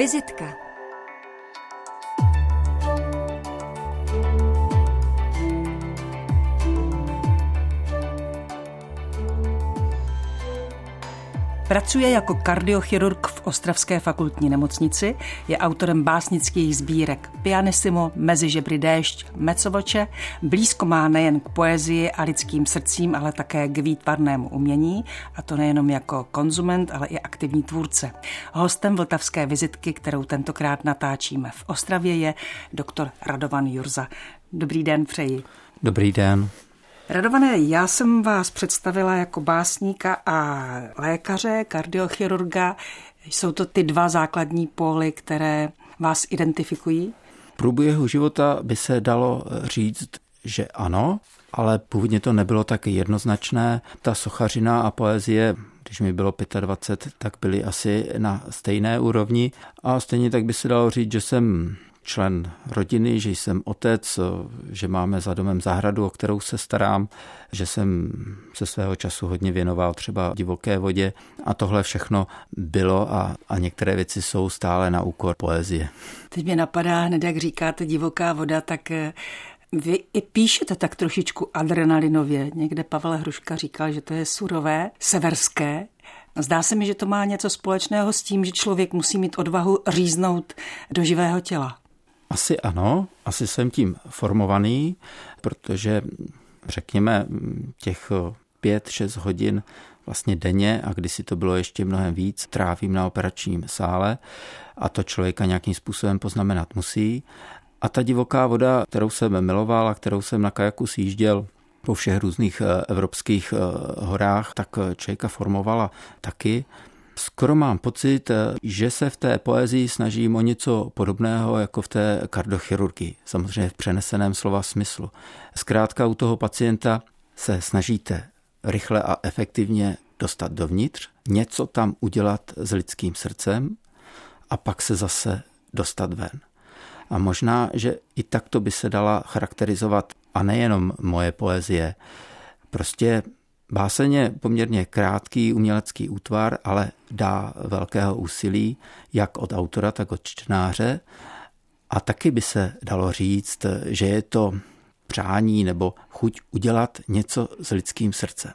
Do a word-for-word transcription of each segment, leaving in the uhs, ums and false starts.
Vizitka. Pracuje jako kardiochirurg v ostravské fakultní nemocnici, je autorem básnických sbírek Pianissimo, Mezi žebry déšť, Mecovoče, blízko má nejen k poezii a lidským srdcím, ale také k výtvarnému umění, a to nejenom jako konzument, ale i aktivní tvůrce. Hostem vltavské vizitky, kterou tentokrát natáčíme v Ostravě, je doktor Radovan Jurza. Dobrý den přeji. Dobrý den. Radované, já jsem vás představila jako básníka a lékaře, kardiochirurga. Jsou to ty dva základní póly, které vás identifikují? V průběhu života by se dalo říct, že ano, ale původně to nebylo tak jednoznačné. Ta sochařina a poezie, když mi bylo dvacet pět, tak byly asi na stejné úrovni a stejně tak by se dalo říct, že jsem člen rodiny, že jsem otec, že máme za domem zahradu, o kterou se starám, že jsem se svého času hodně věnoval třeba divoké vodě a tohle všechno bylo a, a některé věci jsou stále na úkor poezie. Teď mě napadá hned, jak říkáte divoká voda, tak vy i píšete tak trošičku adrenalinově. Někde Pavel Hruška říkal, že to je surové, severské. Zdá se mi, že to má něco společného s tím, že člověk musí mít odvahu říznout do živého těla. Asi ano, asi jsem tím formovaný, protože řekněme těch pět, šest hodin vlastně denně a kdysi to bylo ještě mnohem víc, trávím na operačním sále a to člověka nějakým způsobem poznamenat musí. A ta divoká voda, kterou jsem miloval a kterou jsem na kajaku sjížděl po všech různých evropských horách, tak člověka formovala taky. Skoro mám pocit, že se v té poezii snažím o něco podobného jako v té kardiochirurgii, samozřejmě v přeneseném slova smyslu. Zkrátka u toho pacienta se snažíte rychle a efektivně dostat dovnitř, něco tam udělat s lidským srdcem a pak se zase dostat ven. A možná, že i takto by se dala charakterizovat a nejenom moje poezie. Prostě báseň je poměrně krátký umělecký útvar, ale dá velkého úsilí jak od autora, tak od čtenáře. A taky by se dalo říct, že je to přání nebo chuť udělat něco s lidským srdcem.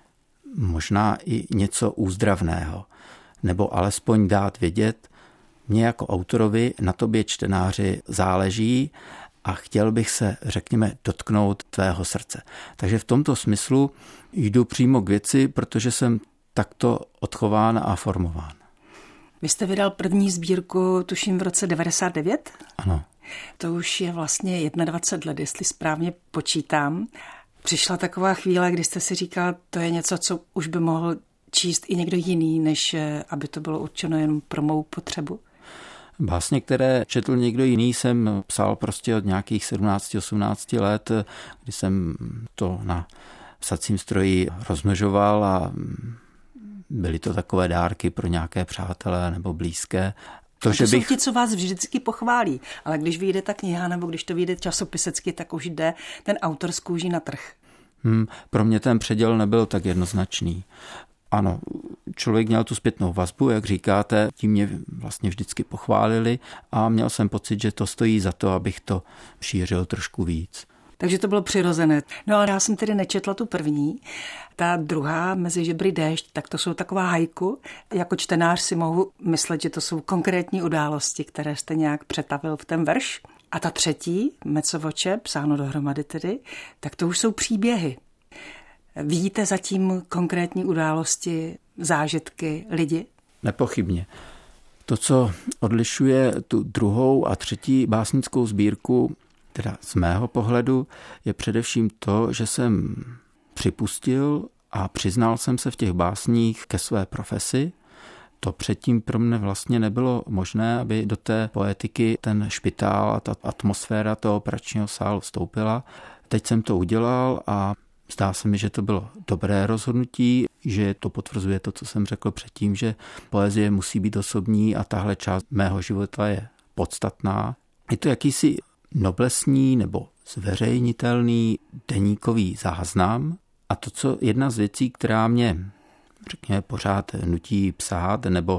Možná i něco úzdravného. Nebo alespoň dát vědět, mně jako autorovi na tobě čtenáři záleží a chtěl bych se, řekněme, dotknout tvého srdce. Takže v tomto smyslu jdu přímo k věci, protože jsem takto odchován a formován. Vy jste vydal první sbírku, tuším, v roce devadesát devět? Ano. To už je vlastně dvacet jedna let, jestli správně počítám. Přišla taková chvíle, kdy jste si říkal, to je něco, co už by mohl číst i někdo jiný, než aby to bylo určeno jen pro mou potřebu? Básně, které četl někdo jiný, jsem psal prostě od nějakých sedmnáct osmnáct let, kdy jsem to na psacím stroji rozmnožoval a byly to takové dárky pro nějaké přátelé nebo blízké. To, to bych... jsou ti, co vás vždycky pochválí, ale když vyjde ta kniha nebo když to vyjde časopisecky, tak už jde ten autor z kůží na trh. Hmm, pro mě ten předěl nebyl tak jednoznačný. Ano, člověk měl tu zpětnou vazbu, jak říkáte, tím mě vlastně vždycky pochválili a měl jsem pocit, že to stojí za to, abych to šířil trošku víc. Takže to bylo přirozené. No ale já jsem tedy nečetla tu první. Ta druhá, Mezi žebry déšť, tak to jsou taková haiku. Jako čtenář si mohu myslet, že to jsou konkrétní události, které jste nějak přetavil v ten verš. A ta třetí, Mecovoče, psáno dohromady tedy, tak to už jsou příběhy. Vidíte zatím konkrétní události, zážitky, lidi? Nepochybně. To, co odlišuje tu druhou a třetí básnickou sbírku, teda z mého pohledu, je především to, že jsem připustil a přiznal jsem se v těch básních ke své profesi. To předtím pro mě vlastně nebylo možné, aby do té poetiky ten špitál a ta atmosféra toho operačního sálu vstoupila. Teď jsem to udělal a zdá se mi, že to bylo dobré rozhodnutí, že to potvrzuje to, co jsem řekl předtím, že poezie musí být osobní a tahle část mého života je podstatná. Je to jakýsi noblesní nebo zveřejnitelný deníkový záznam a to, co jedna z věcí, která mě, řekněme, pořád nutí psát nebo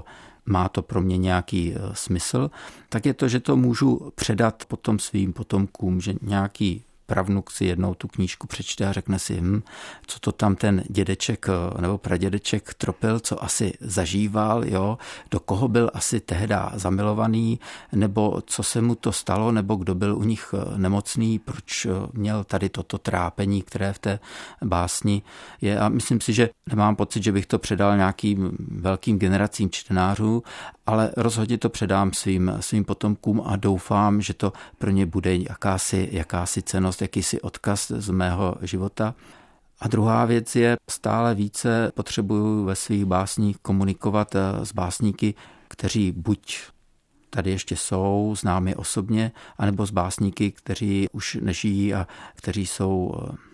má to pro mě nějaký smysl, tak je to, že to můžu předat potom svým potomkům, že nějaký pravnuk si jednou tu knížku přečte a řekne si, hm, co to tam ten dědeček nebo pradědeček tropil, co asi zažíval, jo, do koho byl asi tehda zamilovaný, nebo co se mu to stalo, nebo kdo byl u nich nemocný, proč měl tady toto trápení, které v té básni je. A myslím si, že nemám pocit, že bych to předal nějakým velkým generacím čtenářů, ale rozhodně to předám svým, svým potomkům a doufám, že to pro ně bude jakási, jakási cennost, jakýsi odkaz z mého života. A druhá věc je, stále více potřebuju ve svých básních komunikovat s básníky, kteří buď tady ještě jsou, znám je osobně, anebo s básníky, kteří už nežijí a kteří jsou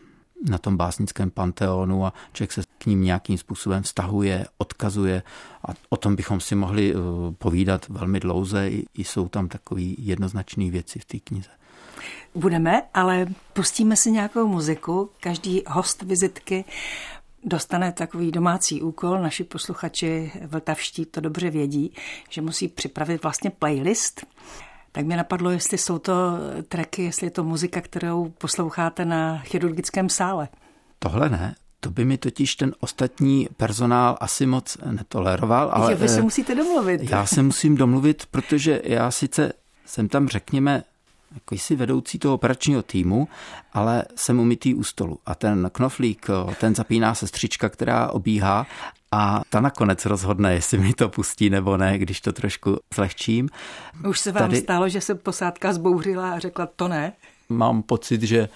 na tom básnickém panteonu a člověk se k ním nějakým způsobem vztahuje, odkazuje a o tom bychom si mohli povídat velmi dlouze. I jsou tam takové jednoznačné věci v té knize. Budeme, ale pustíme si nějakou muziku. Každý host vizitky dostane takový domácí úkol. Naši posluchači vltavští to dobře vědí, že musí připravit vlastně playlist. Tak mě napadlo, jestli jsou to tracky, jestli je to muzika, kterou posloucháte na chirurgickém sále. Tohle ne. To by mi totiž ten ostatní personál asi moc netoleroval. Ale že vy se musíte domluvit. Já se musím domluvit, protože já sice jsem tam, řekněme, jako jsi vedoucí toho operačního týmu, ale jsem umytý u stolu. A ten knoflík, ten zapíná sestřička, která obíhá a ta nakonec rozhodne, jestli mi to pustí nebo ne, když to trošku zlehčím. Už se vám Tady stalo, že se posádka zbouřila a řekla to ne? Mám pocit, že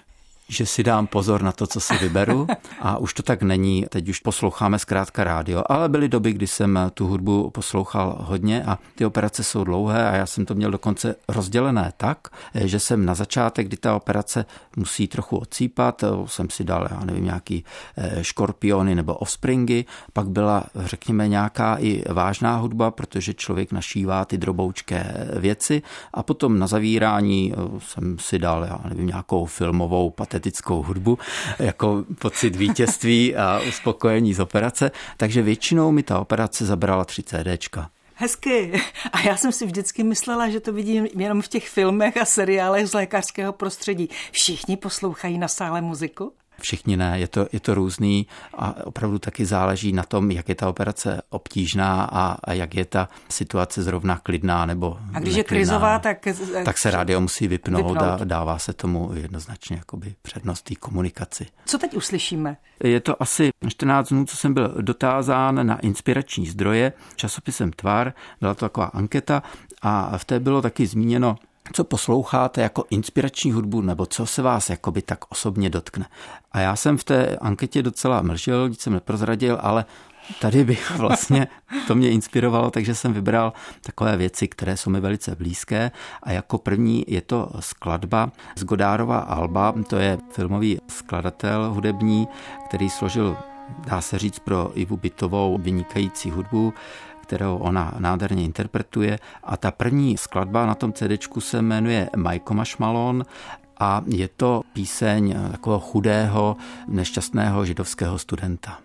že si dám pozor na to, co si vyberu a už to tak není. Teď už posloucháme zkrátka rádio, ale byly doby, kdy jsem tu hudbu poslouchal hodně a ty operace jsou dlouhé a já jsem to měl dokonce rozdělené tak, že jsem na začátek, kdy ta operace musí trochu odsýpat, jsem si dal, já nevím, nějaký škorpiony nebo offspringy, pak byla, řekněme, nějaká i vážná hudba, protože člověk našívá ty droboučké věci a potom na zavírání jsem si dal, já nevím, nějakou filmovou patetickou hudbu, jako pocit vítězství a uspokojení z operace, takže většinou mi ta operace zabrala tři CDčka. Hezky. A já jsem si vždycky myslela, že to vidím jenom v těch filmech a seriálech z lékařského prostředí. Všichni poslouchají na sále muziku? Všichni ne, je to, je to různý a opravdu taky záleží na tom, jak je ta operace obtížná a, a jak je ta situace zrovna klidná nebo A když neklidná. je krizová, tak... Tak se rádio musí vypnout, vypnout. A dává se tomu jednoznačně jakoby přednost té komunikaci. Co teď uslyšíme? Je to asi čtrnáct dnů, co jsem byl dotázán na inspirační zdroje časopisem Tvar. Byla to taková anketa a v té bylo taky zmíněno, co posloucháte jako inspirační hudbu, nebo co se vás jakoby tak osobně dotkne. A já jsem v té anketě docela mlžil, nic jsem neprozradil, ale tady bych vlastně, to mě inspirovalo, takže jsem vybral takové věci, které jsou mi velice blízké a jako první je to skladba z Godardova alba, to je filmový skladatel hudební, který složil, dá se říct, pro Ivu Bytovou vynikající hudbu, kterou ona nádherně interpretuje. A ta první skladba na tom CDčku se jmenuje Majko Mašmalon a je to píseň takového chudého, nešťastného židovského studenta.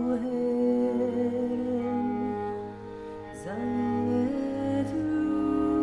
Sei du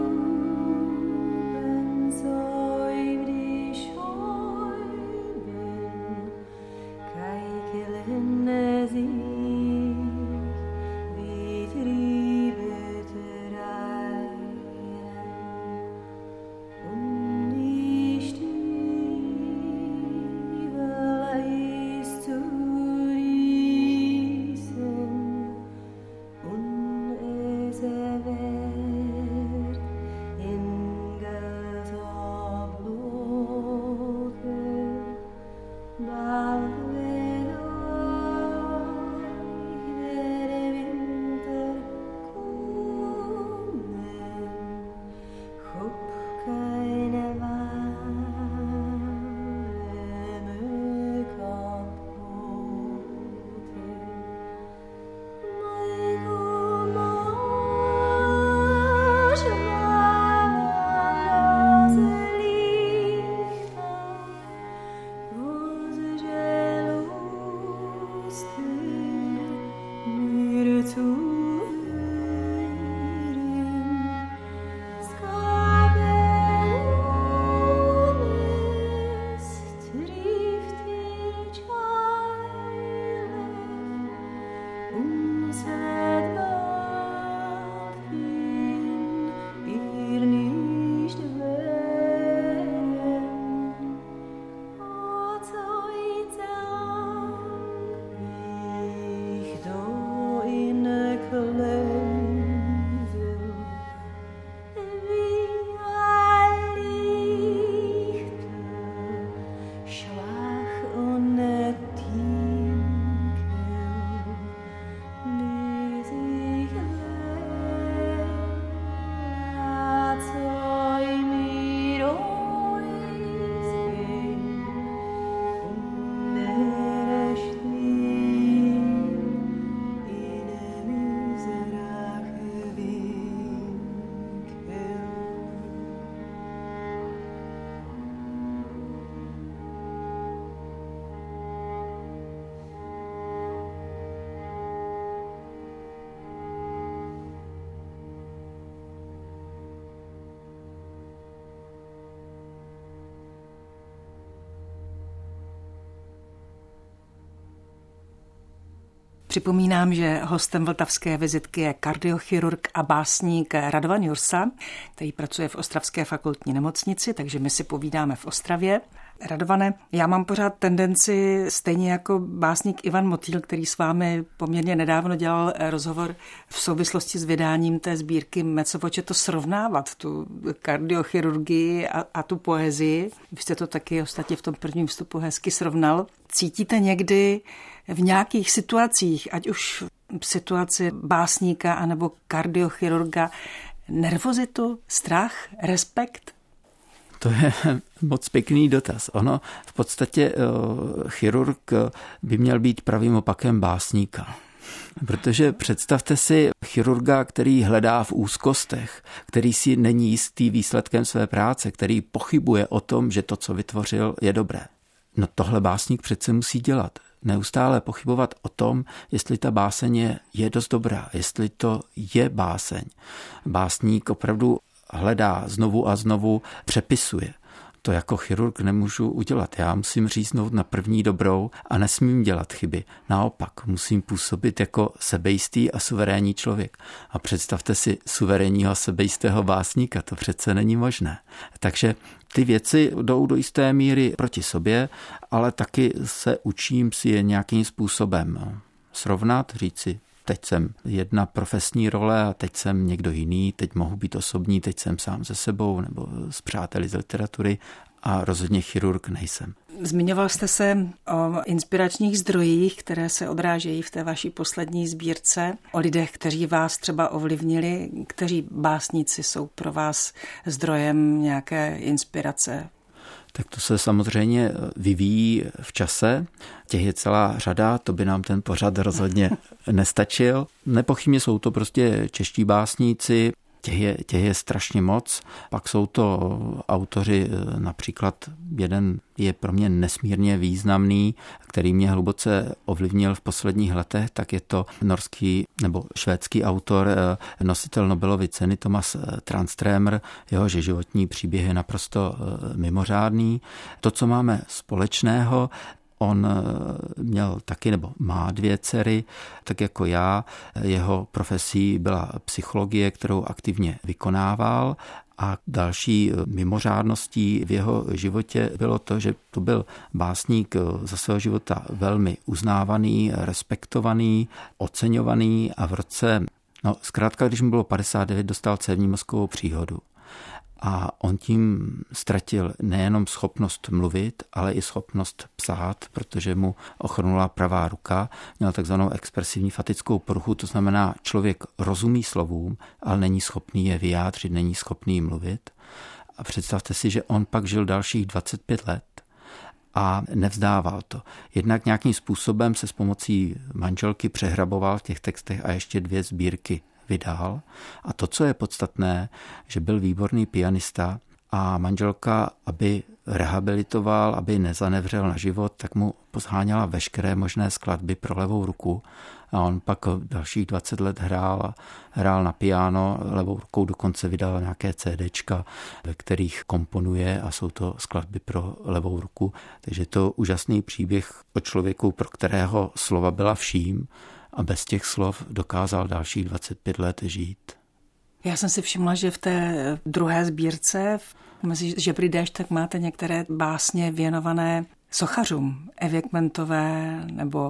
Připomínám, že hostem vltavské vizitky je kardiochirurg a básník Radovan Jursa, který pracuje v Ostravské fakultní nemocnici, takže my si povídáme v Ostravě. Radovane, já mám pořád tendenci, stejně jako básník Ivan Motýl, který s vámi poměrně nedávno dělal rozhovor v souvislosti s vydáním té sbírky Mecevoče, to srovnávat, tu kardiochirurgii a, a tu poezii. Vy jste to taky ostatně v tom prvním vstupu hezky srovnal. Cítíte někdy v nějakých situacích, ať už v situaci básníka anebo kardiochirurga, nervozitu, strach, respekt? To je moc pěkný dotaz. Ono v podstatě chirurg by měl být pravým opakem básníka. Protože představte si chirurga, který hledá v úzkostech, který si není jistý výsledkem své práce, který pochybuje o tom, že to, co vytvořil, je dobré. No tohle básník přece musí dělat. Neustále pochybovat o tom, jestli ta báseň je, je dost dobrá, jestli to je báseň. Básník opravdu hledá znovu a znovu, přepisuje. To jako chirurg nemůžu udělat. Já musím říznout na první dobrou a nesmím dělat chyby. Naopak, musím působit jako sebejistý a suverénní člověk. A představte si suverénního a sebejistého básníka, to přece není možné. Takže ty věci jdou do jisté míry proti sobě, ale taky se učím si je nějakým způsobem srovnat, říci, teď jsem jedna profesní role a teď jsem někdo jiný, teď mohu být osobní, teď jsem sám se sebou nebo s přáteli z literatury a rozhodně chirurg nejsem. Zmiňoval jste se o inspiračních zdrojích, které se odrážejí v té vaší poslední sbírce, o lidech, kteří vás třeba ovlivnili, kteří básníci jsou pro vás zdrojem nějaké inspirace. Tak to se samozřejmě vyvíjí v čase. Těch je celá řada, to by nám ten pořad rozhodně nestačil. Nepochybně jsou to prostě čeští básníci, těch je, těch je strašně moc. Pak jsou to autoři, například jeden je pro mě nesmírně významný, který mě hluboce ovlivnil v posledních letech, tak je to norský nebo švédský autor, nositel Nobelovy ceny Thomas Tranströmer. Jeho životní příběh je naprosto mimořádný. To, co máme společného, on měl taky, nebo má dvě dcery, tak jako já. Jeho profesí byla psychologie, kterou aktivně vykonával. A další mimořádností v jeho životě bylo to, že to byl básník za svého života velmi uznávaný, respektovaný, oceňovaný a v roce, no zkrátka, když mu bylo padesát devět, dostal cévní mozkovou příhodu. A on tím ztratil nejenom schopnost mluvit, ale i schopnost psát, protože mu ochrnula pravá ruka. Měl takzvanou expresivní fatickou poruchu, to znamená, člověk rozumí slovům, ale není schopný je vyjádřit, není schopný mluvit. A představte si, že on pak žil dalších dvacet pět let a nevzdával to. Jednak nějakým způsobem se s pomocí manželky přehraboval v těch textech a ještě dvě sbírky vydal. A to, co je podstatné, že byl výborný pianista a manželka, aby rehabilitoval, aby nezanevřel na život, tak mu posháněla veškeré možné skladby pro levou ruku a on pak dalších dvacet let hrál a hrál na piano, levou rukou dokonce vydal nějaké CDčka, ve kterých komponuje a jsou to skladby pro levou ruku. Takže to je úžasný příběh o člověku, pro kterého slova byla vším a bez těch slov dokázal dalších dvacet pět let žít. Já jsem si všimla, že v té druhé sbírce mezi Žebry déšť tak máte některé básně věnované sochařům, Evě Kmentové nebo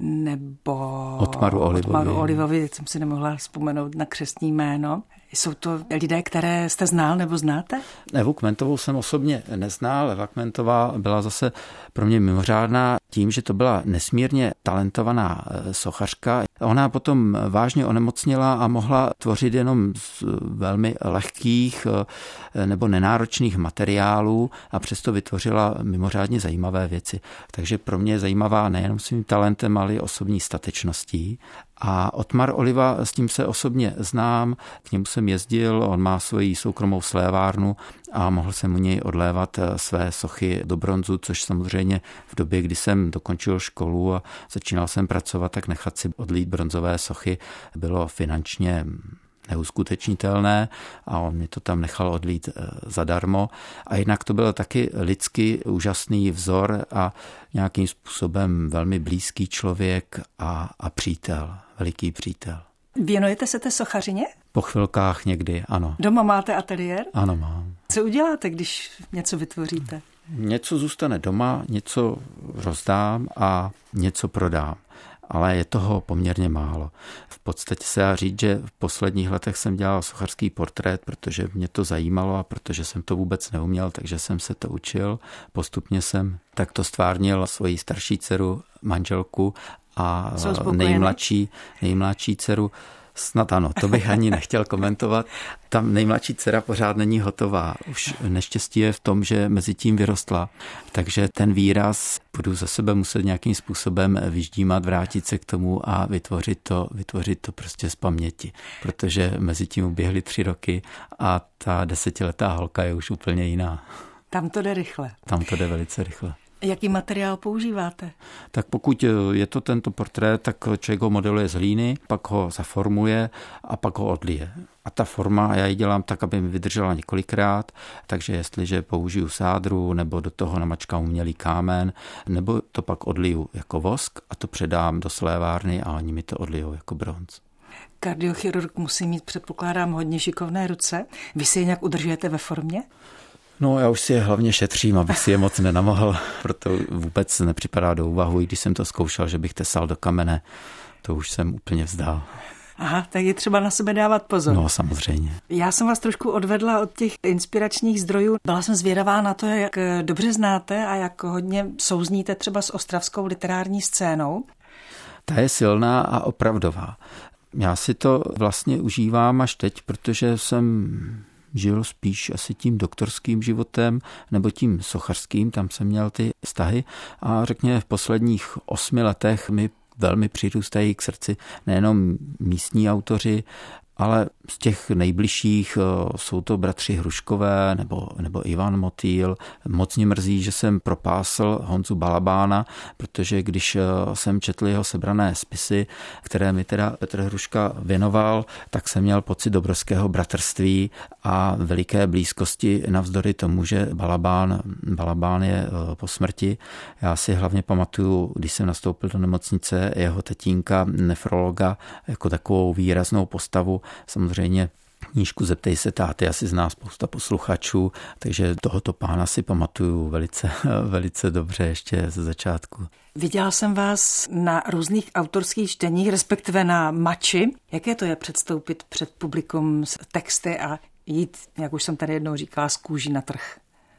nebo Otmaru Olivovi. Otmaru Olivovi, jsem si nemohla vzpomenout na křestní jméno. Jsou to lidé, které jste znal nebo znáte? Evu Kmentovou jsem osobně neznal. Eva Kmentová byla zase pro mě mimořádná tím, že to byla nesmírně talentovaná sochařka. Ona potom vážně onemocněla a mohla tvořit jenom z velmi lehkých nebo nenáročných materiálů a přesto vytvořila mimořádně zajímavé věci. Takže pro mě je zajímavá nejenom svým talentem, ale i osobní statečností. A Otmar Oliva, s tím se osobně znám, k němu jsem jezdil, on má svoji soukromou slévárnu a mohl jsem u něj odlévat své sochy do bronzu, což samozřejmě v době, kdy jsem dokončil školu a začínal jsem pracovat, tak nechat si odlít bronzové sochy bylo finančně neuskutečnitelné a on mě to tam nechal odlít zadarmo. A jinak to byl taky lidsky úžasný vzor a nějakým způsobem velmi blízký člověk a, a přítel, veliký přítel. Věnujete se té sochařině? Po chvilkách někdy, ano. Doma máte ateliér? Ano, mám. Co uděláte, když něco vytvoříte? Něco zůstane doma, něco rozdám a něco prodám. Ale je toho poměrně málo. V podstatě se dá říct, že v posledních letech jsem dělal sochařský portrét, protože mě to zajímalo a protože jsem to vůbec neuměl, takže jsem se to učil. Postupně jsem takto stvárnil svoji starší dceru, manželku a nejmladší, nejmladší dceru. Snad ano, to bych ani nechtěl komentovat. Tam nejmladší dcera pořád není hotová. Už neštěstí je v tom, že mezi tím vyrostla. Takže ten výraz budu za sebe muset nějakým způsobem vyždímat, vrátit se k tomu a vytvořit to, vytvořit to prostě z paměti. Protože mezi tím uběhly tři roky a ta desetiletá holka je už úplně jiná. Tam to jde rychle. Tam to jde velice rychle. Jaký materiál používáte? Tak pokud je to tento portrét, tak člověk ho modeluje z hlíny, pak ho zaformuje a pak ho odlije. A ta forma, já ji dělám tak, aby mi vydržela několikrát, takže jestliže použiju sádru nebo do toho namačkám umělý kámen, nebo to pak odliju jako vosk a to předám do slévárny a oni mi to odlijou jako bronz. Kardiochirurg musí mít, předpokládám, hodně šikovné ruce. Vy si je nějak udržujete ve formě? No, já už si je hlavně šetřím, abych si je moc nenamohl, proto vůbec nepřipadá do úvahu, i když jsem to zkoušel, že bych tesal do kamene, to už jsem úplně vzdál. Aha, tak je třeba na sebe dávat pozor. No, samozřejmě. Já jsem vás trošku odvedla od těch inspiračních zdrojů. Byla jsem zvědavá na to, jak dobře znáte a jak hodně souzníte třeba s ostravskou literární scénou. Ta je silná a opravdová. Já si to vlastně užívám až teď, protože jsem žil spíš asi tím doktorským životem nebo tím sochařským, tam jsem měl ty vztahy a řekněme v posledních osmi letech mi velmi přirůstají k srdci nejenom místní autoři, ale z těch nejbližších jsou to bratři Hruškové nebo, nebo Ivan Motýl. Moc mě mrzí, že jsem propásl Honzu Balabána, protože když jsem četl jeho sebrané spisy, které mi teda Petr Hruška věnoval, tak jsem měl pocit obrovského bratrství a veliké blízkosti navzdory tomu, že Balabán, Balabán je po smrti. Já si hlavně pamatuju, když jsem nastoupil do nemocnice, jeho tatínka, nefrologa, jako takovou výraznou postavu. Samozřejmě knížku Zeptej se táty asi zná spousta posluchačů, takže tohoto pána si pamatuju velice, velice dobře ještě ze začátku. Viděla jsem vás na různých autorských čteních, respektive na mači. Jaké to je předstoupit před publikum s texty a jít, jak už jsem tady jednou říkala, z kůží na trh?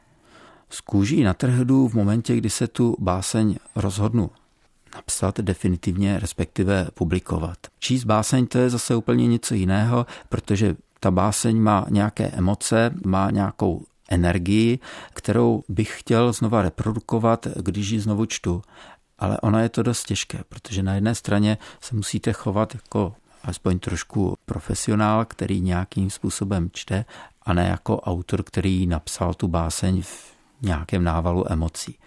Z kůží na trh jdu v momentě, kdy se tu báseň rozhodnu napsat definitivně, respektive publikovat. Číst báseň to je zase úplně něco jiného, protože ta báseň má nějaké emoce, má nějakou energii, kterou bych chtěl znova reprodukovat, když ji znovu čtu. Ale ono je to dost těžké, protože na jedné straně se musíte chovat jako aspoň trošku profesionál, který nějakým způsobem čte, a ne jako autor, který napsal tu báseň v nějakém návalu emocí.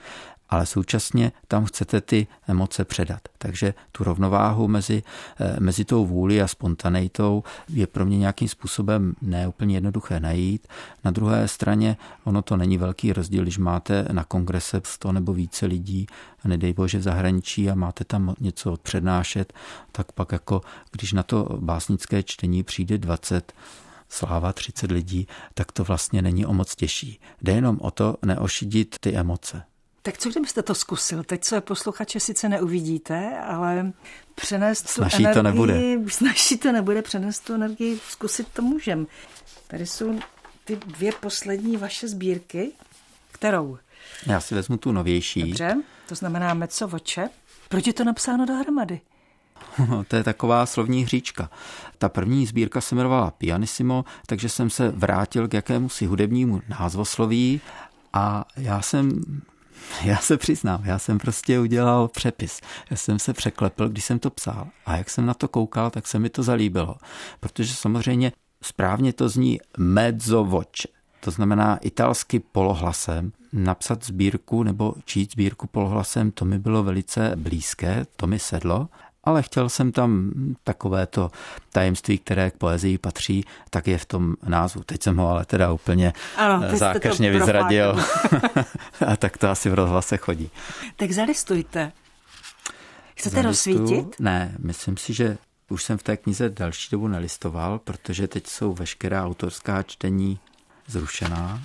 ale současně tam chcete ty emoce předat. Takže tu rovnováhu mezi, mezi tou vůli a spontaneitou je pro mě nějakým způsobem neúplně jednoduché najít. Na druhé straně ono to není velký rozdíl, když máte na kongrese sto nebo více lidí, nedej bože v zahraničí a máte tam něco přednášet, tak pak jako když na to básnické čtení přijde dvacet, sláva třicet lidí, tak to vlastně není o moc těžší. Jde jenom o to neošidit ty emoce. Tak co kdybyste to zkusil? Teď se posluchače sice neuvidíte, ale přenést tu energii... to nebude. Snaží to nebude, přenést tu energii, zkusit to můžem. Tady jsou ty dvě poslední vaše sbírky. Kterou? Já si vezmu tu novější. Dobře, to znamená Mezzovoce. Proč je to napsáno dohromady? To je taková slovní hříčka. Ta první sbírka se jmenovala Pianissimo, takže jsem se vrátil k jakémusi hudebnímu názvosloví a já jsem... Já se přiznám, já jsem prostě udělal přepis. Já jsem se překlepl, když jsem to psal a jak jsem na to koukal, tak se mi to zalíbilo. Protože samozřejmě správně to zní Mezzovoce. To znamená italsky polohlasem. Napsat sbírku nebo číst sbírku polohlasem, to mi bylo velice blízké, to mi sedlo. Ale chtěl jsem tam takovéto tajemství, které k poezii patří, tak je v tom názvu. Teď jsem ho ale teda úplně ano, zákeřně vyzradil. A tak to asi v rozhlase chodí. Tak zalistujte. Chcete rozsvítit? Ne, myslím si, že už jsem v té knize další dobu nelistoval, protože teď jsou veškerá autorská čtení zrušená.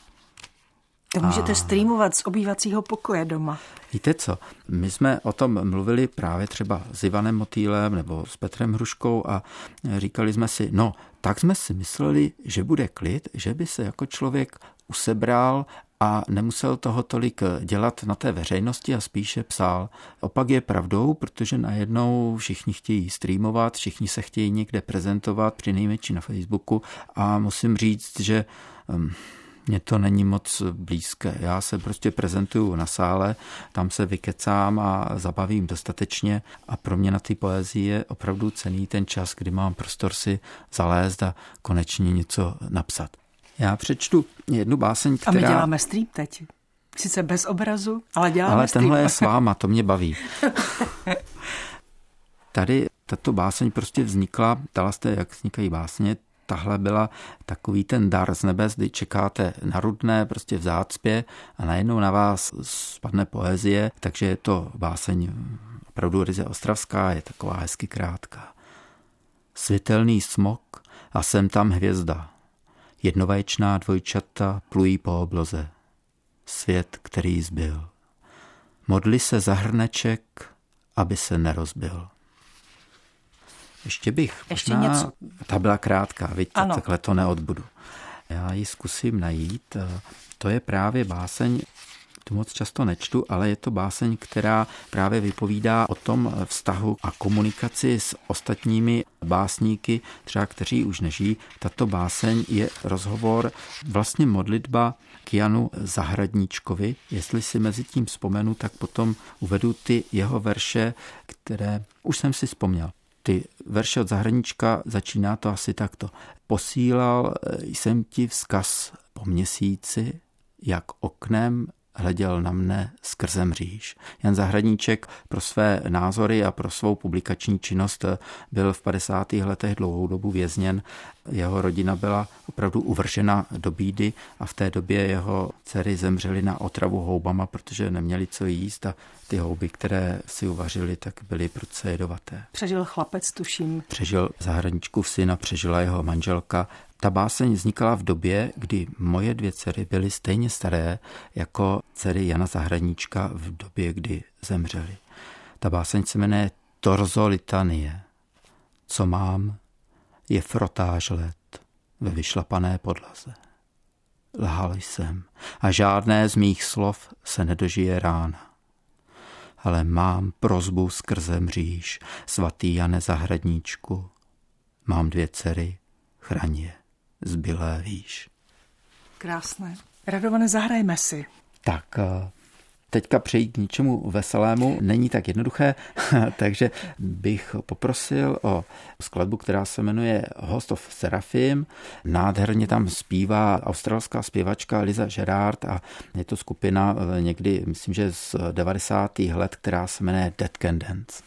To můžete a... streamovat z obývacího pokoje doma. Víte co, my jsme o tom mluvili právě třeba s Ivanem Motýlem nebo s Petrem Hruškou a říkali jsme si, no, tak jsme si mysleli, že bude klid, že by se jako člověk usebral a nemusel toho tolik dělat na té veřejnosti a spíše psal. Opak je pravdou, protože najednou všichni chtějí streamovat, všichni se chtějí někde prezentovat, přinejmenším na Facebooku a musím říct, že... Um, mně to není moc blízké. Já se prostě prezentuju na sále, tam se vykecám a zabavím dostatečně a pro mě na té poezii je opravdu cenný ten čas, kdy mám prostor si zalézt a konečně něco napsat. Já přečtu jednu báseň, která... A my děláme stream teď. Sice bez obrazu, ale děláme ale stream. Ale tenhle je s váma, to mě baví. Tady tato báseň prostě vznikla, ptala jste, jak vznikají básně. Tahle byla takový ten dar z nebes, kdy čekáte na Rudné, prostě v zácpě a najednou na vás spadne poezie, takže je to báseň opravdu ryze ostravská, je taková hezky krátká. Světelný smok a sem tam hvězda. Jednovaječná dvojčata plují po obloze. Svět, který zbyl. Modli se za hrneček, aby se nerozbil. Ještě bych. Ještě možná, něco. Ta byla krátká, vidíte, takhle to neodbudu. Já ji zkusím najít. To je právě báseň, tu moc často nečtu, ale je to báseň, která právě vypovídá o tom vztahu a komunikaci s ostatními básníky, třeba kteří už nežijí. Tato báseň je rozhovor, vlastně modlitba k Janu Zahradníčkovi. Jestli si mezi tím vzpomenu, tak potom uvedu ty jeho verše, které už jsem si vzpomněl. Ty verše od Zahradníčka začíná to asi takto. Posílal jsem ti vzkaz po měsíci, jak oknem hleděl na mne skrze mříž. Jan Zahradníček pro své názory a pro svou publikační činnost byl v padesátých letech dlouhou dobu vězněn. Jeho rodina byla opravdu uvržena do bídy a v té době jeho dcery zemřely na otravu houbama, protože neměli co jíst a ty houby, které si uvařili, tak byly prudce jedovaté. Přežil chlapec, tuším. Přežil Zahradníčkův syn a přežila jeho manželka. Ta báseň vznikala v době, kdy moje dvě dcery byly stejně staré jako dcery Jana Zahradníčka v době, kdy zemřeli. Ta báseň se jmenuje Torzo litanie. Co mám, je frotáž let ve vyšlapané podlaze. Lhal jsem a žádné z mých slov se nedožije rána. Ale mám prosbu skrze mříž, svatý Jane Zahradníčku. Mám dvě dcery, chraň je, zbylé víš. Krásné. Radovane, zahrajme si. Tak Teďka přejít k něčemu veselému není tak jednoduché, takže bych poprosil o skladbu, která se jmenuje Host of Seraphim. Nádherně tam zpívá australská zpěvačka Liza Gerard a je to skupina někdy, myslím, že z devadesátých let, která se jmenuje Dead Can Dance.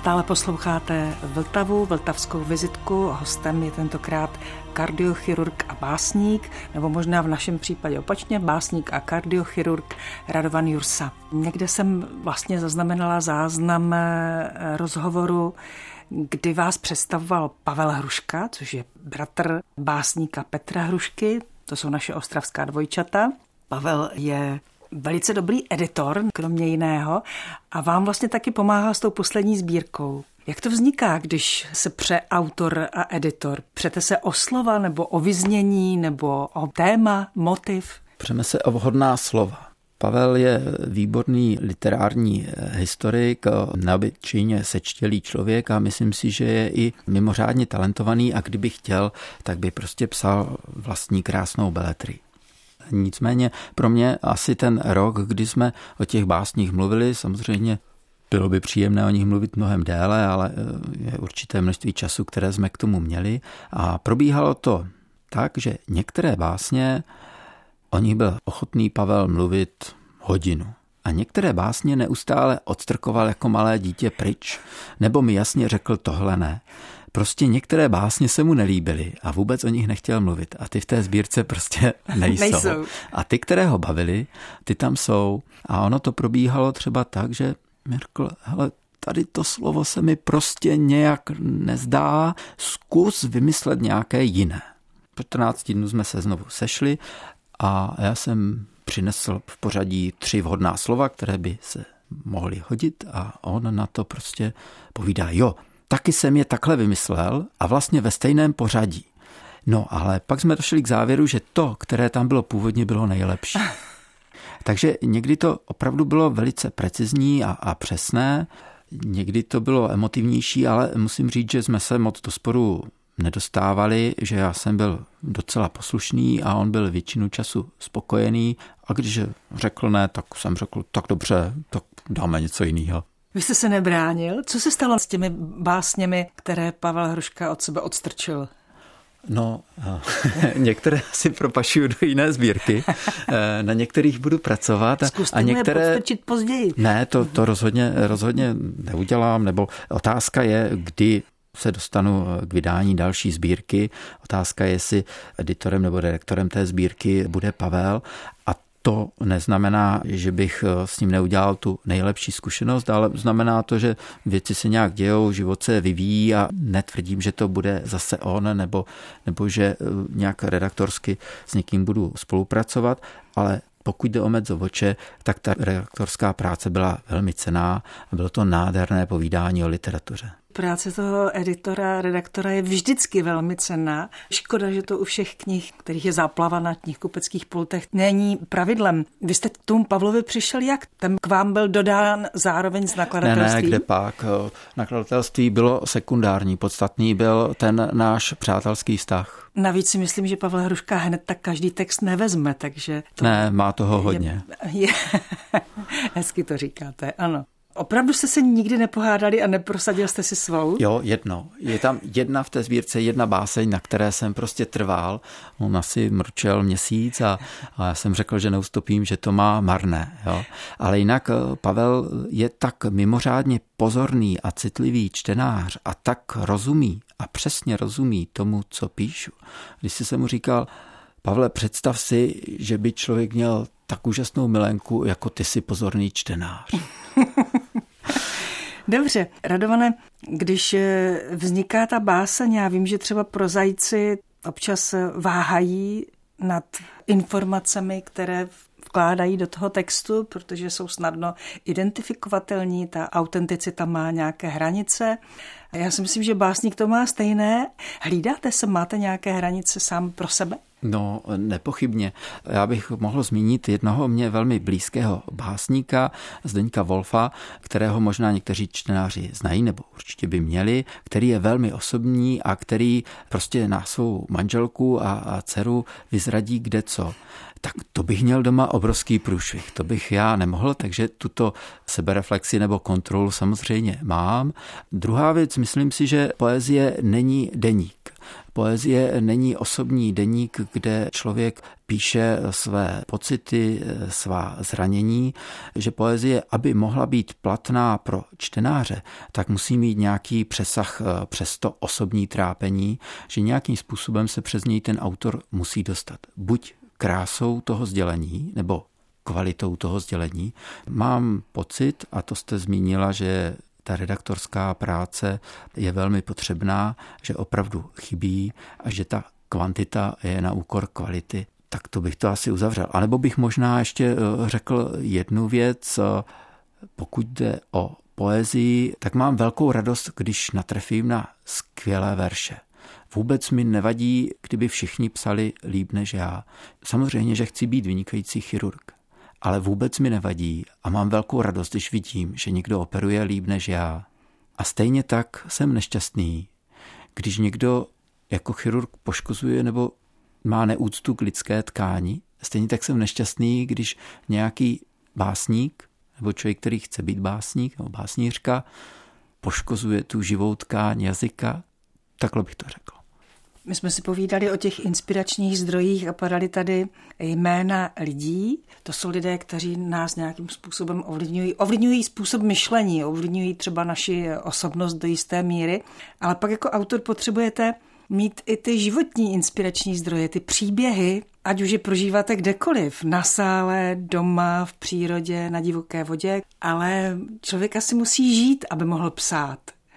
Stále posloucháte Vltavu, vltavskou vizitku. Hostem je tentokrát kardiochirurg a básník, nebo možná v našem případě opačně, básník a kardiochirurg Radovan Jursa. Někde jsem vlastně zaznamenala záznam rozhovoru, kdy vás představoval Pavel Hruška, což je bratr básníka Petra Hrušky, to jsou naše ostravská dvojčata. Pavel je velice dobrý editor, kromě jiného, a vám vlastně taky pomáhá s tou poslední sbírkou. Jak to vzniká, když se pře autor a editor? Přete se o slova, nebo o vyznění, nebo o téma, motiv? Přeme se o vhodná slova. Pavel je výborný literární historik, neobyčejně sečtělý člověk a myslím si, že je i mimořádně talentovaný a kdyby chtěl, tak by prostě psal vlastní krásnou beletrii. Nicméně pro mě asi ten rok, kdy jsme o těch básních mluvili, samozřejmě bylo by příjemné o nich mluvit mnohem déle, ale je určité množství času, které jsme k tomu měli. A probíhalo to tak, že některé básně, o nich byl ochotný Pavel mluvit hodinu. A některé básně neustále odstrkoval jako malé dítě pryč, nebo mi jasně řekl tohle ne. Prostě některé básně se mu nelíbily a vůbec o nich nechtěl mluvit. A ty v té sbírce prostě nejsou. nejsou. A ty, které ho bavily, ty tam jsou. A ono to probíhalo třeba tak, že mi řekl, hele, tady to slovo se mi prostě nějak nezdá, zkus vymyslet nějaké jiné. Po čtrnácti dnů jsme se znovu sešli a já jsem přinesl v pořadí tři vhodná slova, které by se mohly hodit a on na to prostě povídá, jo, taky jsem je takhle vymyslel a vlastně ve stejném pořadí. No ale pak jsme došli k závěru, že to, které tam bylo původně, bylo nejlepší. Takže někdy to opravdu bylo velice precizní a, a přesné, někdy to bylo emotivnější, ale musím říct, že jsme se moc do sporu nedostávali, že já jsem byl docela poslušný a on byl většinu času spokojený a když řekl ne, tak jsem řekl, tak dobře, tak dáme něco jiného. Vy jste se nebránil? Co se stalo s těmi básněmi, které Pavel Hruška od sebe odstrčil? No, některé si propašuju do jiné sbírky, na některých budu pracovat. Zkuste a některé... mu je podstrčit později. Ne, to, to rozhodně, rozhodně neudělám, nebo otázka je, kdy se dostanu k vydání další sbírky. Otázka je, jestli editorem nebo redaktorem té sbírky bude Pavel a to neznamená, že bych s ním neudělal tu nejlepší zkušenost, ale znamená to, že věci se nějak dějou, život se vyvíjí a netvrdím, že to bude zase on, nebo, nebo že nějak redaktorsky s někým budu spolupracovat, ale pokud jde o Medzovoče, tak ta redaktorská práce byla velmi cenná a bylo to nádherné povídání o literatuře. Práce toho editora, redaktora je vždycky velmi cenná. Škoda, že to u všech knih, kterých je záplava na knihkupeckých pultech, není pravidlem. Vy jste k tomu Pavlovi přišel jak? Ten k vám byl dodán zároveň s nakladatelství? Ne, ne, kde pak. Nakladatelství bylo sekundární, podstatný byl ten náš přátelský vztah. Navíc si myslím, že Pavel Hruška hned tak každý text nevezme, takže... To ne, má toho hodně. Je, je, hezky to říkáte, ano. Opravdu jste se nikdy nepohádali a neprosadil jste si svou? Jo, jedno. Je tam jedna v té sbírce, jedna báseň, na které jsem prostě trval. On asi mrčel měsíc a, a já jsem řekl, že neustupím, že to má marné. Jo. Ale jinak Pavel je tak mimořádně pozorný a citlivý čtenář a tak rozumí a přesně rozumí tomu, co píšu. Když si jsem mu říkal, Pavle, představ si, že by člověk měl tak úžasnou milenku, jako ty si pozorný čtenář. Dobře, Radovane, když vzniká ta báseň, já vím, že třeba prozaici občas váhají nad informacemi, které vkládají do toho textu, protože jsou snadno identifikovatelní, ta autenticita má nějaké hranice. Já si myslím, že básník to má stejné. Hlídáte se, máte nějaké hranice sám pro sebe? No, nepochybně. Já bych mohl zmínit jednoho mě velmi blízkého básníka, Zdeňka Wolfa, kterého možná někteří čtenáři znají, nebo určitě by měli, který je velmi osobní a který prostě na svou manželku a, a dceru vyzradí kdeco. Tak to bych měl doma obrovský průšvih. To bych já nemohl, takže tuto sebereflexi nebo kontrolu samozřejmě mám. Druhá věc, myslím si, že poezie není deník. Poezie není osobní deník, kde člověk píše své pocity, svá zranění, že poezie, aby mohla být platná pro čtenáře, tak musí mít nějaký přesah přes to osobní trápení, že nějakým způsobem se přes něj ten autor musí dostat. Buď krásou toho sdělení, nebo kvalitou toho sdělení. Mám pocit, a to jste zmínila, že ta redaktorská práce je velmi potřebná, že opravdu chybí a že ta kvantita je na úkor kvality, tak to bych to asi uzavřel. A nebo bych možná ještě řekl jednu věc, pokud jde o poezii, tak mám velkou radost, když natrefím na skvělé verše. Vůbec mi nevadí, kdyby všichni psali líp než já. Samozřejmě, že chci být vynikající chirurg, ale vůbec mi nevadí a mám velkou radost, když vidím, že někdo operuje líp než já. A stejně tak jsem nešťastný, když někdo jako chirurg poškozuje nebo má neúctu k lidské tkáni. Stejně tak jsem nešťastný, když nějaký básník nebo člověk, který chce být básník nebo básnířka, poškozuje tu živou tkáň jazyka. Takhle bych to řekl. My jsme si povídali o těch inspiračních zdrojích a padaly tady jména lidí. To jsou lidé, kteří nás nějakým způsobem ovlivňují. Ovlivňují způsob myšlení, ovlivňují třeba naši osobnost do jisté míry. Ale pak jako autor potřebujete mít i ty životní inspirační zdroje, ty příběhy, ať už je prožíváte kdekoliv, na sále, doma, v přírodě, na divoké vodě. Ale člověk asi musí žít, aby mohl psát.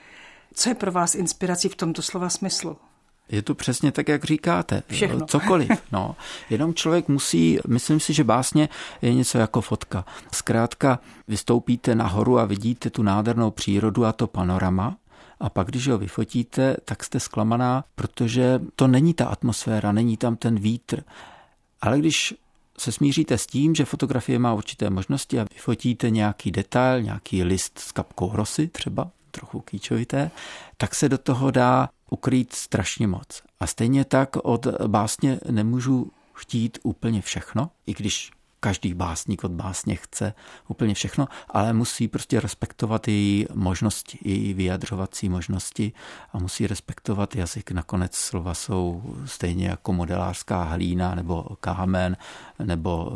Co je pro vás inspirací v tomto slova smyslu? Je to přesně tak, jak říkáte. Všechno. Cokoliv. No. Jenom člověk musí, myslím si, že básně je něco jako fotka. Zkrátka vystoupíte nahoru a vidíte tu nádhernou přírodu a to panorama a pak, když ho vyfotíte, tak jste zklamaná, protože to není ta atmosféra, není tam ten vítr. Ale když se smíříte s tím, že fotografie má určité možnosti a vyfotíte nějaký detail, nějaký list s kapkou rosy třeba, trochu kýčovité, tak se do toho dá ukrýt strašně moc. A stejně tak od básně nemůžu chtít úplně všechno, i když každý básník od básně chce úplně všechno, ale musí prostě respektovat její možnosti, její vyjadřovací možnosti a musí respektovat jazyk. Nakonec slova jsou stejně jako modelářská hlína nebo kámen nebo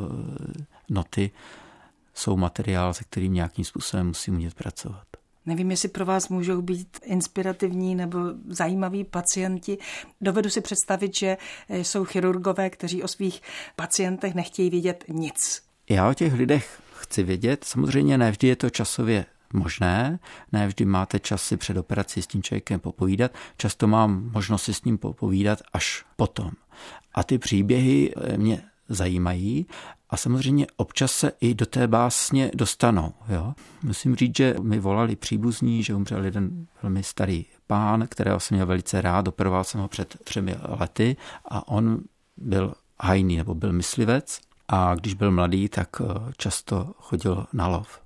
noty. Jsou materiál, se kterým nějakým způsobem musí umět pracovat. Nevím, jestli pro vás můžou být inspirativní nebo zajímaví pacienti. Dovedu si představit, že jsou chirurgové, kteří o svých pacientech nechtějí vědět nic. Já o těch lidech chci vědět. Samozřejmě ne vždy je to časově možné, ne vždy máte čas si před operací s tím člověkem popovídat. Často mám možnost si s ním popovídat až potom. A ty příběhy mě zajímají a samozřejmě občas se i do té básně dostanou. Jo? Musím říct, že mi volali příbuzní, že umřel jeden velmi starý pán, kterého jsem měl velice rád, doperoval jsem ho před třemi lety a on byl hajný nebo byl myslivec a když byl mladý, tak často chodil na lov.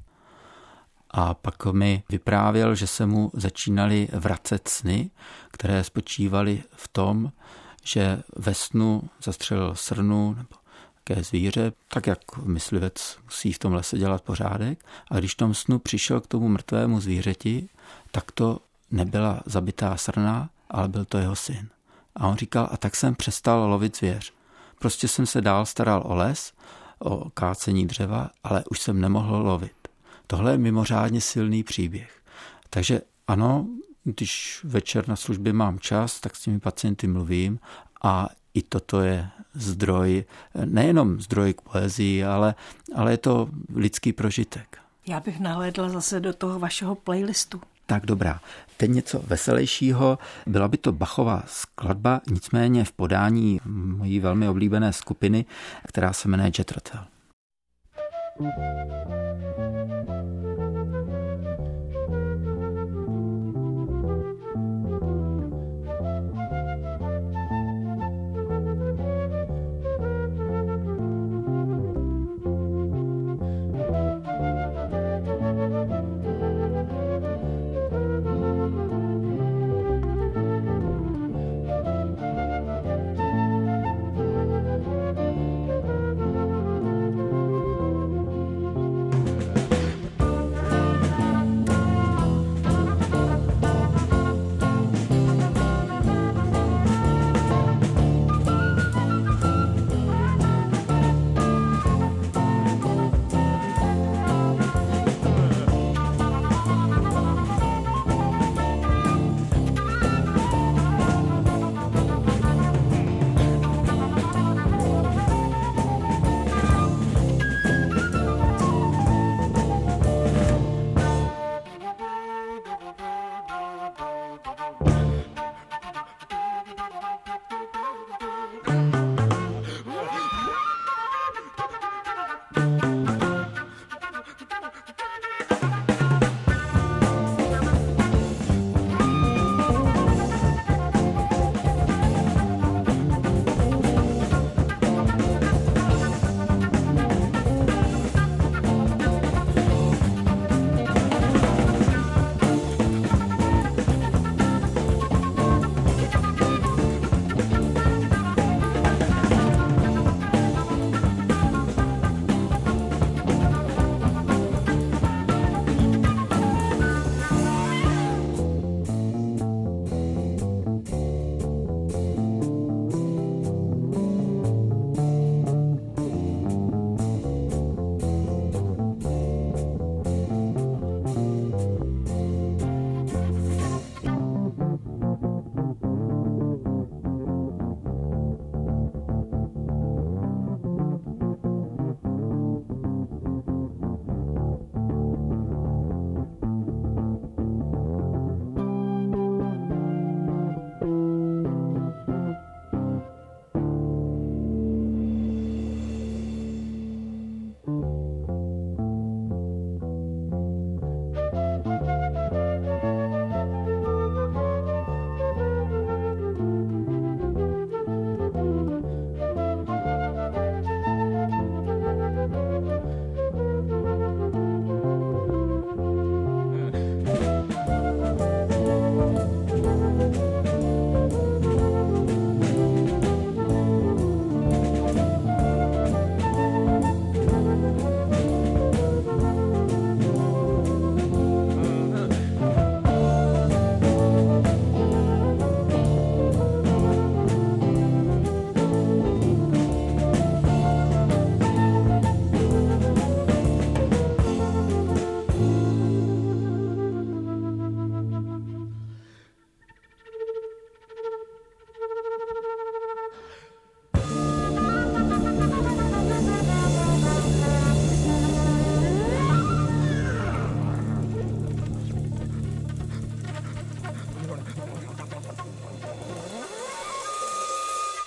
A pak mi vyprávěl, že se mu začínaly vracet sny, které spočívaly v tom, že ve snu zastřelil srnu nebo ke zvíře, tak jak myslivec musí v tom lese dělat pořádek. A když v tom snu přišel k tomu mrtvému zvířeti, tak to nebyla zabitá srna, ale byl to jeho syn. A on říkal, a tak jsem přestal lovit zvěř. Prostě jsem se dál staral o les, o kácení dřeva, ale už jsem nemohl lovit. Tohle je mimořádně silný příběh. Takže ano, když večer na službě mám čas, tak s těmi pacienty mluvím a i toto je zdroj, nejenom zdroj k poezii, ale, ale je to lidský prožitek. Já bych nahlédla zase do toho vašeho playlistu. Tak dobrá. Teď něco veselějšího. Byla by to Bachová skladba, nicméně v podání mojí velmi oblíbené skupiny, která se jmenuje Jethro.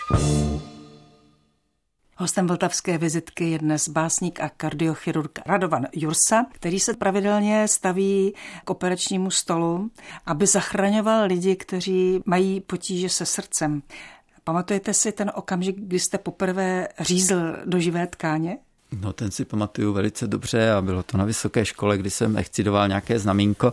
Hostem vltavské vizitky je dnes básník a kardiochirurg Radovan Jursa, který se pravidelně staví k operačnímu stolu, aby zachraňoval lidi, kteří mají potíže se srdcem. Pamatujete si ten okamžik, kdy jste poprvé řízl do živé tkáně? No, ten si pamatuju velice dobře a bylo to na vysoké škole, kdy jsem excidoval nějaké znamínko,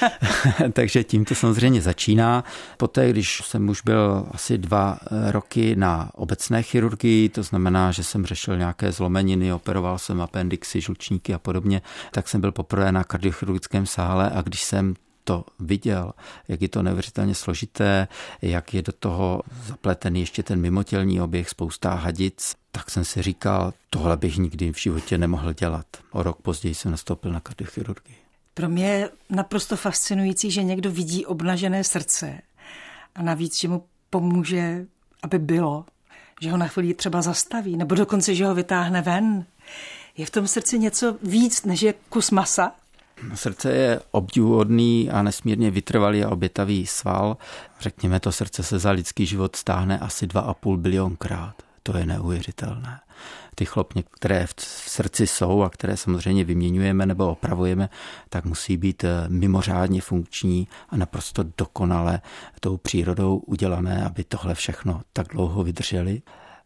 takže tím to samozřejmě začíná. Poté, když jsem už byl asi dva roky na obecné chirurgii, to znamená, že jsem řešil nějaké zlomeniny, operoval jsem appendixy, žlučníky a podobně, tak jsem byl poprvé na kardiochirurgickém sále a když jsem to viděl, jak je to neuvěřitelně složité, jak je do toho zapletený ještě ten mimotělní oběh, spousta hadic, tak jsem si říkal, tohle bych nikdy v životě nemohl dělat. O rok později jsem nastoupil na kardiochirurgii. Pro mě je naprosto fascinující, že někdo vidí obnažené srdce a navíc, že mu pomůže, aby bylo, že ho na chvíli třeba zastaví, nebo dokonce, že ho vytáhne ven. Je v tom srdci něco víc, než je kus masa? Srdce je obdivuhodný a nesmírně vytrvalý a obětavý sval. Řekněme, to srdce se za lidský život stáhne asi dva a půl bilionkrát. To je neuvěřitelné. Ty chlopně, které v srdci jsou a které samozřejmě vyměňujeme nebo opravujeme, tak musí být mimořádně funkční a naprosto dokonale tou přírodou udělané, aby tohle všechno tak dlouho vydrželi.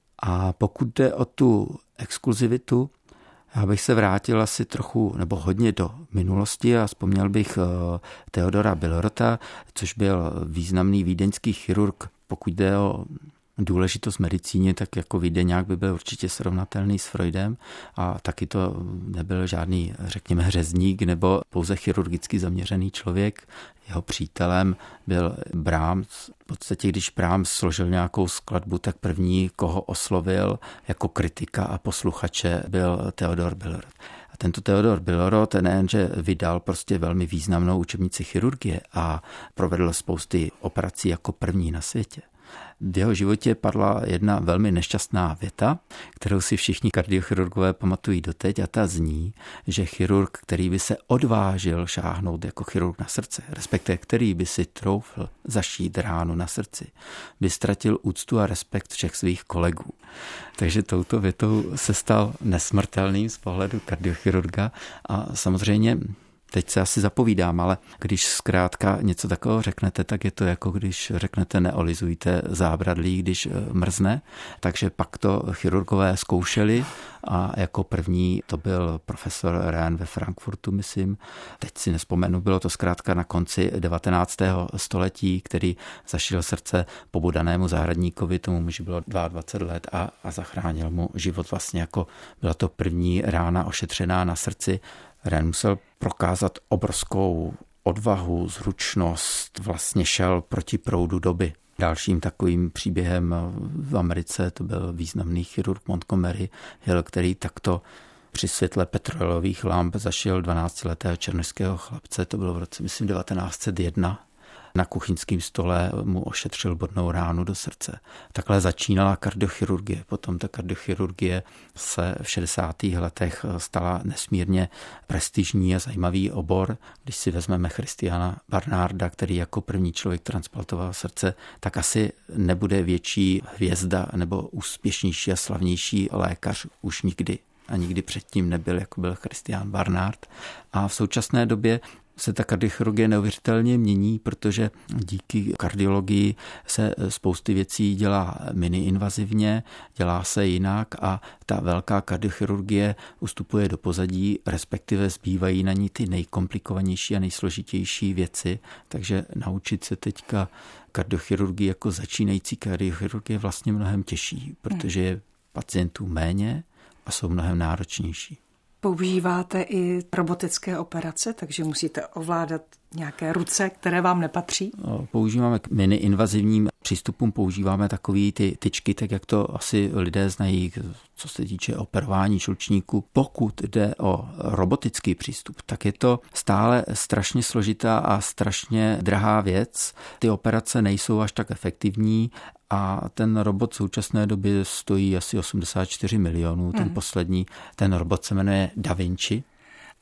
A pokud jde o tu exkluzivitu, já bych se vrátil asi trochu nebo hodně do minulosti a vzpomněl bych Theodora Billorota, což byl významný vídeňský chirurg. Pokud jde o důležitost medicíně, tak jako Vídeňák by byl určitě srovnatelný s Freudem a taky to nebyl žádný, řekněme, řezník nebo pouze chirurgicky zaměřený člověk. Jeho přítelem byl Brahms. V podstatě, když Brahms složil nějakou skladbu, tak první, koho oslovil jako kritika a posluchače, byl Theodor Billorot. A tento Theodor Billorot nejenže vydal prostě velmi významnou učebnici chirurgie a provedl spousty operací jako první na světě. V jeho životě padla jedna velmi nešťastná věta, kterou si všichni kardiochirurgové pamatují doteď a ta zní, že chirurg, který by se odvážil šáhnout jako chirurg na srdce, respektive který by si troufl zašít ránu na srdci, by ztratil úctu a respekt všech svých kolegů. Takže touto větou se stal nesmrtelným z pohledu kardiochirurga a samozřejmě teď se asi zapovídám, ale když zkrátka něco takového řeknete, tak je to jako když řeknete neolizujte zábradlí, když mrzne. Takže pak to chirurgové zkoušeli a jako první to byl profesor Rehn ve Frankfurtu, myslím. Teď si nespomenu, bylo to zkrátka na konci devatenáctého století, který zašil srdce pobodanému zahradníkovi, tomu muži bylo dvacet dva let a, a zachránil mu život vlastně jako byla to první rána ošetřená na srdci. Rehn musel prokázat obrovskou odvahu, zručnost, vlastně šel proti proudu doby. Dalším takovým příběhem v Americe to byl významný chirurg Montgomery Hill, který takto při světle petroleových lamp zašil dvanáctiletého černošského chlapce, to bylo v roce, myslím, devatenáct set jedna. Na kuchyňském stole mu ošetřil bodnou ránu do srdce. Takhle začínala kardiochirurgie. Potom ta kardiochirurgie se v šedesátých letech stala nesmírně prestižní a zajímavý obor. Když si vezmeme Christiana Barnarda, který jako první člověk transplantoval srdce, tak asi nebude větší hvězda nebo úspěšnější a slavnější lékař už nikdy. A nikdy předtím nebyl, jako byl Christian Barnard. A v současné době se ta kardiochirurgie neuvěřitelně mění, protože díky kardiologii se spousty věcí dělá miniinvazivně, dělá se jinak a ta velká kardiochirurgie ustupuje do pozadí, respektive zbývají na ní ty nejkomplikovanější a nejsložitější věci, takže naučit se teďka kardiochirurgii jako začínající kardiochirurgie je vlastně mnohem těžší, protože je pacientů méně a jsou mnohem náročnější. Používáte i robotické operace, takže musíte ovládat nějaké ruce, které vám nepatří? Používáme k mini-invazivním přístupům, používáme takový ty tyčky, tak jak to asi lidé znají, co se týče operování žlučníku. Pokud jde o robotický přístup, tak je to stále strašně složitá a strašně drahá věc. Ty operace nejsou až tak efektivní a ten robot v současné době stojí asi osmdesát čtyři milionů, ten mm. poslední. Ten robot se jmenuje Da Vinci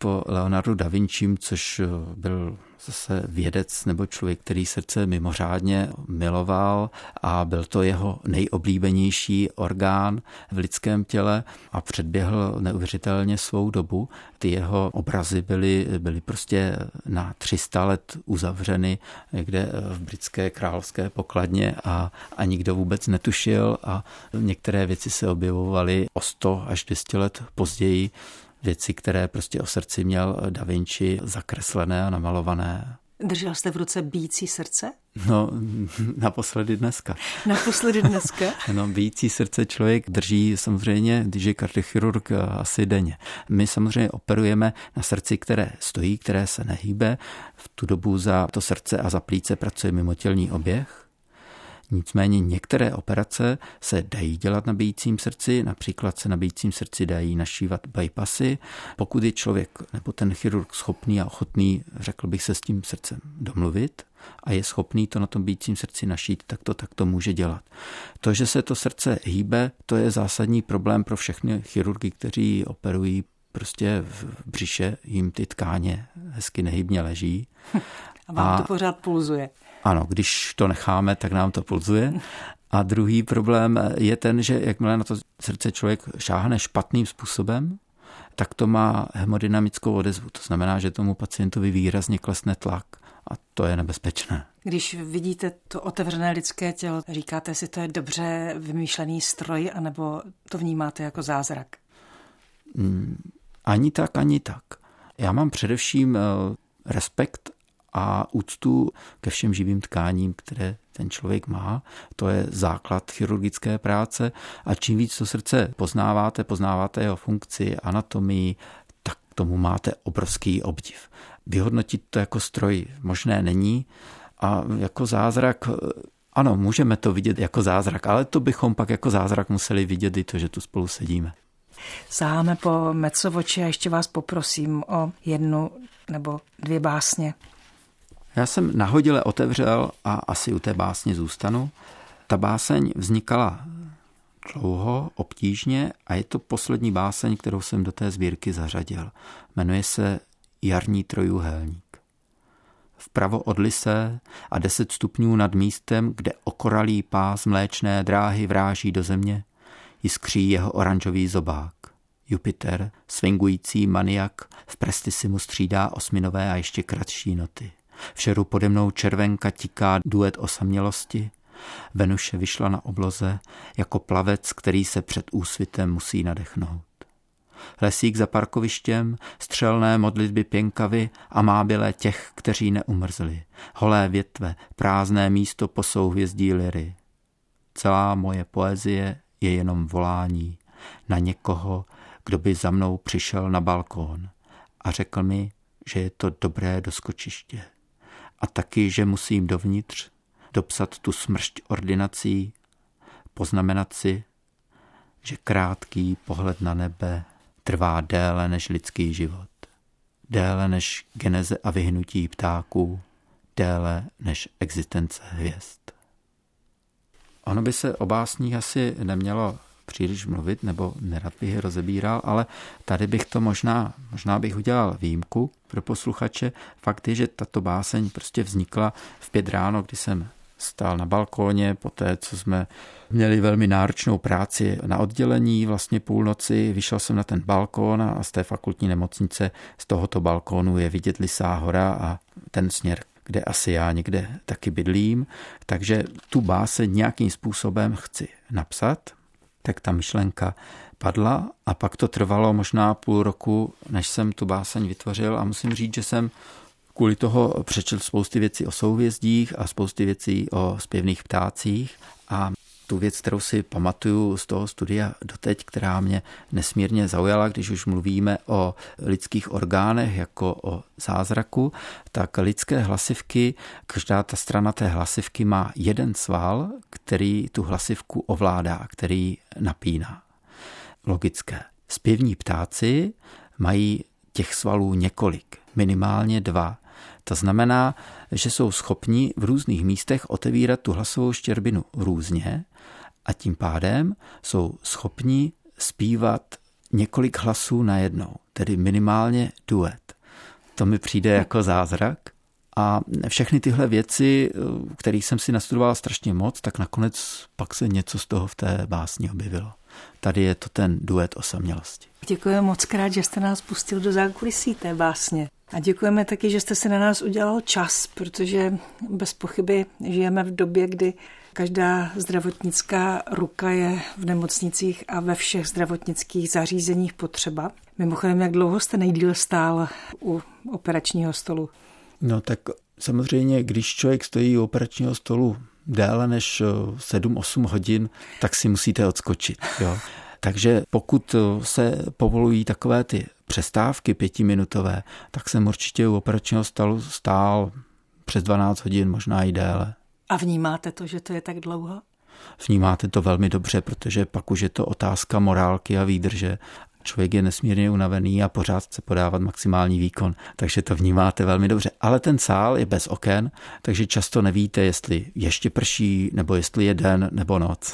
po Leonardu da Vinčím, což byl zase vědec nebo člověk, který srdce mimořádně miloval a byl to jeho nejoblíbenější orgán v lidském těle a předběhl neuvěřitelně svou dobu. Ty jeho obrazy byly, byly prostě na tři sta let uzavřeny někde v britské královské pokladně a, a nikdo vůbec netušil a některé věci se objevovaly o sto až dvě stě let později. Věci, které prostě o srdci měl Da Vinci zakreslené a namalované. Držel jste v ruce bijící srdce? No, naposledy dneska. Naposledy dneska? No, bijící srdce člověk drží samozřejmě, když je kardiochirurg, asi denně. My samozřejmě operujeme na srdci, které stojí, které se nehýbe. V tu dobu za to srdce a za plíce pracuje mimotělní oběh. Nicméně některé operace se dají dělat na bijícím srdci, například se na bijícím srdci dají našívat bypassy. Pokud je člověk nebo ten chirurg schopný a ochotný, řekl bych, se s tím srdcem domluvit a je schopný to na tom bijícím srdci našít, tak to takto může dělat. To, že se to srdce hýbe, to je zásadní problém pro všechny chirurgy, kteří operují. Prostě v břiše jim ty tkáně hezky nehybně leží. A vám a to pořád pulzuje. Ano, když to necháme, tak nám to pulzuje. A druhý problém je ten, že jakmile na to srdce člověk šáhne špatným způsobem, tak to má hemodynamickou odezvu. To znamená, že tomu pacientovi výrazně klesne tlak a to je nebezpečné. Když vidíte to otevřené lidské tělo, říkáte si, to je dobře vymýšlený stroj, anebo to vnímáte jako zázrak? Hmm, ani tak, ani tak. Já mám především respekt a úctu ke všem živým tkáním, které ten člověk má. To je základ chirurgické práce a čím víc to srdce poznáváte, poznáváte jeho funkci, anatomii, tak tomu máte obrovský obdiv. Vyhodnotit to jako stroj možné není a jako zázrak, ano, můžeme to vidět jako zázrak, ale to bychom pak jako zázrak museli vidět i to, že tu spolu sedíme. Sáháme po Metsovoči a ještě vás poprosím o jednu nebo dvě básně. Já jsem nahodile otevřel a asi u té básně zůstanu. Ta báseň vznikala dlouho, obtížně a je to poslední báseň, kterou jsem do té sbírky zařadil. Jmenuje se Jarní trojúhelník. Vpravo od Lysé a deset stupňů nad místem, kde okoralý pás mléčné dráhy vráží do země, jiskří jeho oranžový zobák. Jupiter, swingující maniak, v prestisimu střídá osminové a ještě kratší noty. V šeru pode mnou červenka tiká duet osamělosti. Venuše vyšla na obloze jako plavec, který se před úsvitem musí nadechnout. Lesík za parkovištěm, střelné modlitby pěnkavy a mábile těch, kteří neumrzli. Holé větve, prázdné místo po souhvězdí liry. Celá moje poezie je jenom volání na někoho, kdo by za mnou přišel na balkón a řekl mi, že je to dobré doskočiště. A taky, že musím dovnitř dopsat tu smršť ordinací, poznamenat si, že krátký pohled na nebe trvá déle než lidský život. Déle než geneze a vyhnutí ptáků, déle než existence hvězd. Ono by se o básních asi nemělo příliš mluvit, nebo nerad bych je rozebíral, ale tady bych to možná, možná bych udělal výjimku pro posluchače. Fakt je, že tato báseň prostě vznikla v pět ráno, kdy jsem stál na balkóně, poté, co jsme měli velmi náročnou práci na oddělení, vlastně půlnoci, vyšel jsem na ten balkón a z té fakultní nemocnice, z tohoto balkónu je vidět Lysá hora a ten směr, kde asi já někde taky bydlím, takže tu báseň nějakým způsobem chci napsat. Tak ta myšlenka padla a pak to trvalo možná půl roku, než jsem tu báseň vytvořil a musím říct, že jsem kvůli toho přečetl spousty věcí o souhvězdích a spousty věcí o zpěvných ptácích a tu věc, kterou si pamatuju z toho studia doteď, která mě nesmírně zaujala, když už mluvíme o lidských orgánech jako o zázraku, tak lidské hlasivky, každá ta strana té hlasivky má jeden sval, který tu hlasivku ovládá, který napíná. Logické. Zpěvní ptáci mají těch svalů několik, minimálně dva. To znamená, že jsou schopni v různých místech otevírat tu hlasovou štěrbinu různě a tím pádem jsou schopni zpívat několik hlasů najednou. tedy minimálně duet. To mi přijde jako zázrak. A všechny tyhle věci, kterých jsem si nastudoval strašně moc, tak nakonec pak se něco z toho v té básni objevilo. Tady je to ten duet osamělosti. Děkujeme moc krát, že jste nás pustil do zákulisí té básně. A děkujeme taky, že jste si na nás udělal čas, protože bez pochyby žijeme v době, kdy každá zdravotnická ruka je v nemocnicích a ve všech zdravotnických zařízeních potřeba. Mimochodem, jak dlouho jste nejdýl stál u operačního stolu? No tak samozřejmě, když člověk stojí u operačního stolu déle než sedm osm hodin, tak si musíte odskočit. Jo. Takže pokud se povolují takové ty přestávky pětiminutové, tak jsem určitě u operačního stolu stál přes dvanáct hodin, možná i déle. A vnímáte to, že to je tak dlouho? Vnímáte to velmi dobře, protože pak už je to otázka morálky a výdrže. Člověk je nesmírně unavený a pořád chce podávat maximální výkon, takže to vnímáte velmi dobře. Ale ten sál je bez oken, takže často nevíte, jestli ještě prší, nebo jestli je den, nebo noc.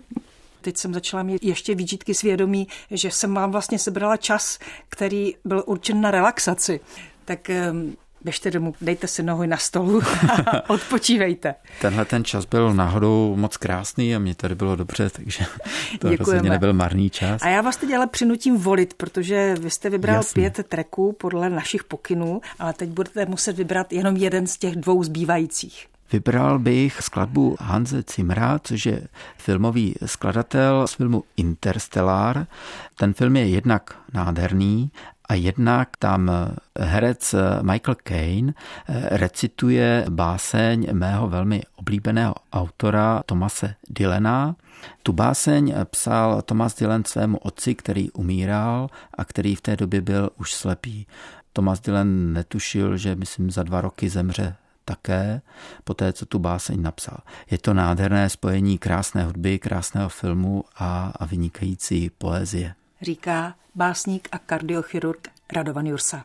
Teď jsem začala mít ještě výčitky svědomí, že jsem vám vlastně sebrala čas, který byl určen na relaxaci. Tak běžte domů, dejte si nohy na stolu a odpočívejte. Tenhle ten čas byl náhodou moc krásný a mě tady bylo dobře, takže to Děkujeme. Rozhodně nebyl marný čas. A já vás teď ale přinutím volit, protože vy jste vybral Jasně. pět tracků podle našich pokynů, ale teď budete muset vybrat jenom jeden z těch dvou zbývajících. Vybral bych skladbu Hanse Zimmera, což je filmový skladatel z filmu Interstellar. Ten film je jednak nádherný a jednak tam herec Michael Caine recituje báseň mého velmi oblíbeného autora Thomase Dylana. Tu báseň psal Thomas Dylan svému otci, který umíral a který v té době byl už slepý. Thomas Dylan netušil, že myslím za dva roky zemře také, po té, co tu báseň napsal. Je to nádherné spojení krásné hudby, krásného filmu a, a vynikající poezie. Říká básník a kardiochirurg Radovan Jursa.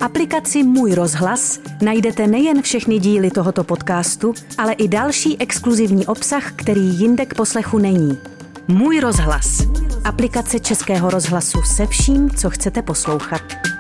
aplikaci Můj rozhlas najdete nejen všechny díly tohoto podcastu, ale i další exkluzivní obsah, který jinde k poslechu není. Můj rozhlas. Aplikace Českého rozhlasu se vším, co chcete poslouchat.